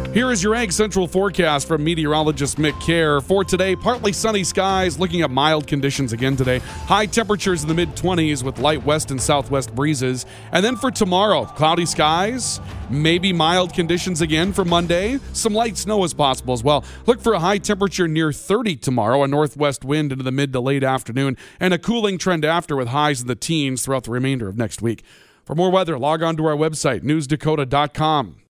Here is your Ag Central forecast from meteorologist Mick Kerr. For today, partly sunny skies, looking at mild conditions again today. High temperatures in the mid-20s with light west and southwest breezes. And then for tomorrow, cloudy skies, maybe mild conditions again for Monday. Some light snow is possible as well. Look for a high temperature near 30 tomorrow, a northwest wind into the mid to late afternoon, and a cooling trend after with highs in the teens throughout the remainder of next week. For more weather, log on to our website, newsdakota.com.